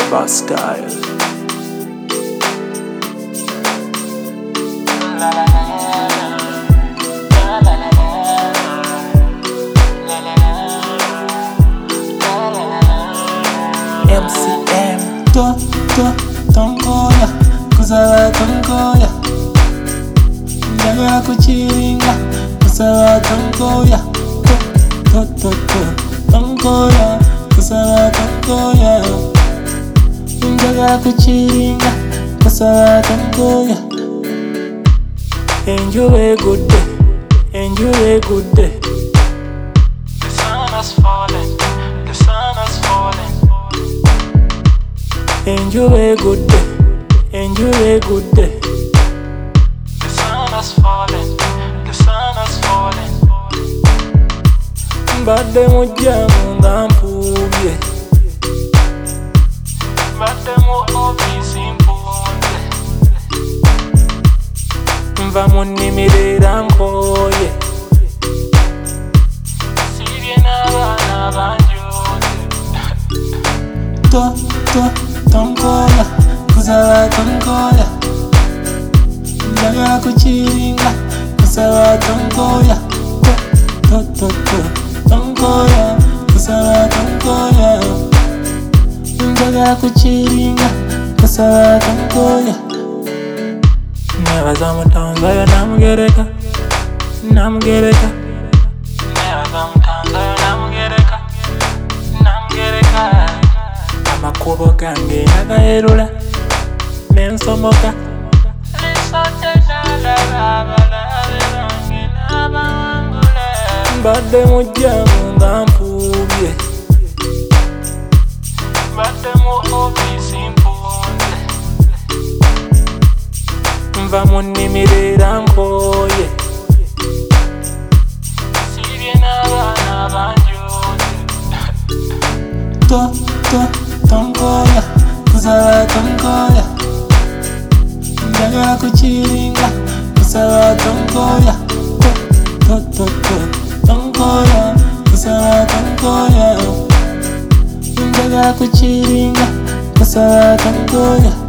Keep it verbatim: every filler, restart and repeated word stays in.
Bad style. M C M. To, to, tongoya, kusaba tongoya. Njagala kuchiringa, kusaba tongoya. To, to, to, tongoya, kusaba tongoya. Njagala kuchiringa, kusaba tongoya. Enjoy a good day, enjoy a good day. The sun has fallen, the sun has fallen. Enjoy a good day, enjoy a good day. The sun has fallen, the sun has fallen. Mbadde mujjamu nga mpuubye, Mbadde mu ofiisi mpunze. nva mu nnimiro era nkooye. Siibye n'abaana banjooze. To, to, tongoya, kusaba tongoya. Njagala kuchiringa, kusaba tongoya. To, to, to, tongoya, kusaba tongoya. Njagala kuchiringa, kusaba tongoya. Nebaza mutanzayo namugereka, namugereka. Nebaza mutanzayo namugereka, namugereka. Amakubo gange nagayerula nensomoka. Lisote n'alaba abalabe bange n'abawangula. Mbadde mujjamu nga mpuubye, Mbadde mu ofiisi mpunze. nva mu nnimiro era nkooye. Siibye n'abaana banjooze. To, to, tongoya, kusaba tongoya. Njagala kuchiringa, kusaba tongoya. To, to, to, tongoya, kusaba tongoya. Njagala kuchiringa, kusaba tongoya.